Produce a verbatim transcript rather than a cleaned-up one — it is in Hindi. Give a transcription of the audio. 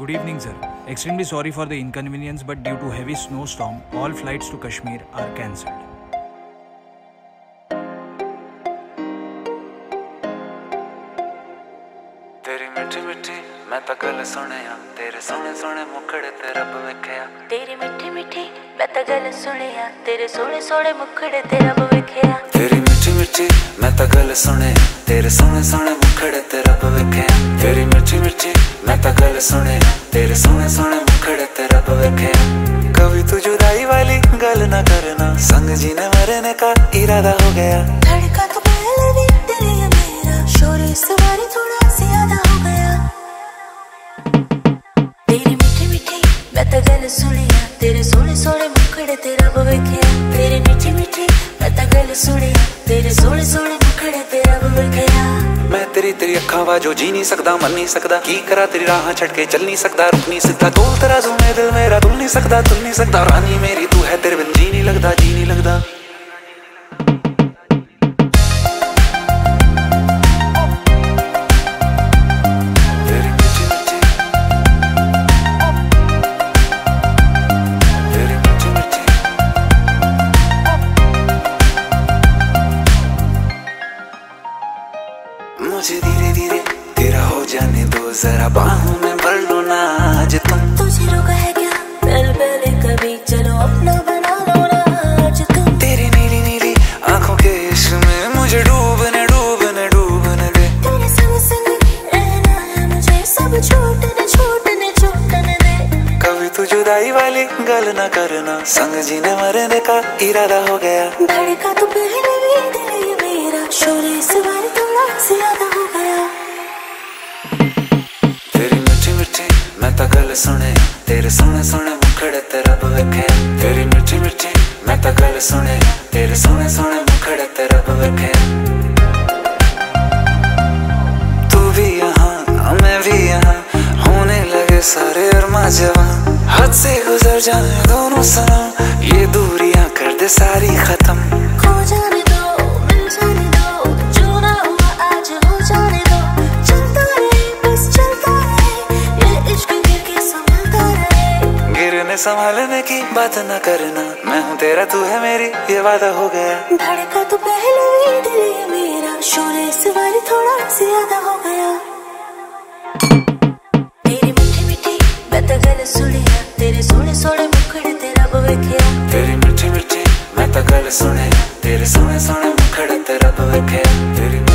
Good evening, sir. Extremely sorry for the inconvenience, but due to heavy snowstorm, all flights to Kashmir are cancelled. तेरी मिठी मिठी मैं ता गल सुनिया तेरे सोने सोने मुखड़े ते रब वेखिया तेरी मिठी मिठी मैं ता गल सुनिया तेरे सोने सोने मुखड़े ते रब वेखिया तेरी मिठी मिठी मैं ता गल सुनिया तेरे सोने सोने मुखड़े ते रब वेखिया तेरी मिठी मिठी मैं ता गल सुनिया तेरे सोने सोने मुखड़े ते रब वेखिया कभी तू जुदाई वाली गल ना करना संग जीने मरने का इरादा हो गया धड़का तो पहले भी तेरे या मेरा शोर इस बारी थोड़ा ज्यादा हो गया तेरी मिठी मिठी मैं ता गल सुनिया तेरे सोने सोने मुखड़े ते रब वेखिया तेरी मिठी मिठी मैं ता गल सुनिया तेरे सोने सोने मुखड़े ते रब वेखिया मैं तेरी तेरी अखां वाजो जी नहीं सकदा मन नहीं सकदा की करा तेरी राह छड़ के चल नहीं सकदा रुक नहीं सकदा तोल तराजू में दिल मेरा तुल नहीं सकदा तुल नहीं सकदा रानी मेरी तू है तेरे बिन जी नहीं लगदा जी नहीं लगदा मुझे धीरे धीरे तेरा हो जाने दो जरा बाहों में भर लो ना आज तुम तुझे रोका है क्या पहले पहले कभी चलो अपना बना लो ना आज तुम तेरी नीली नीली आंखों के इश्क में मुझे डूबने डूबने डूबने दे तेरे संग संग रहना है मुझे सब छूटने छूटने छूटने दे कभी तू जुदाई वाली गल ना करना संग जीने मरने का इरादा हो गया धड़का तो पहले भी दिल ये मेरा शोर इस बार थोड़ा ज्यादा हो गया तेरी मिठी मिठी मैं ता गल सुने तेरे सोने सोने मुखड़े ते रब वेखिया तेरी मिठी मिठी मैं ता गल सुने तेरे सोने सोने मुखड़े ते रब वेखिया तू भी यहाँ मैं भी यहाँ होने लगे सारे अरमा जवां हद से गुजर जाए दोनों सनम ये दूरियां कर दे सारी खत्म खो जाने दो मिल जाने दो जो ना हुआ आज हो जाने दो चलता रहे बस चलता रहे ये इश्क गिर के संभलता रहे गिरने संभालने की बात न करना मैं हूँ तेरा तू है मेरी ये वादा हो गया धड़का तो पहले ही दिल ये मेरा शोर इस बार थोड़ा ज्यादा हो गया तेरी मिठी मिठी मैं ता गल सुनिया तेरे सोने सोने मुखड़े ते रब वेखिया तेरी मिठी मिठी मैं ता गल सुने तेरे सोने सोने मुखड़े ते रब वेखिया तेरी